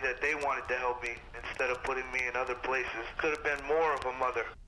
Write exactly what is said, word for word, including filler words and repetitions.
that they wanted to help me instead of putting me in other places. Could have been more of a mother.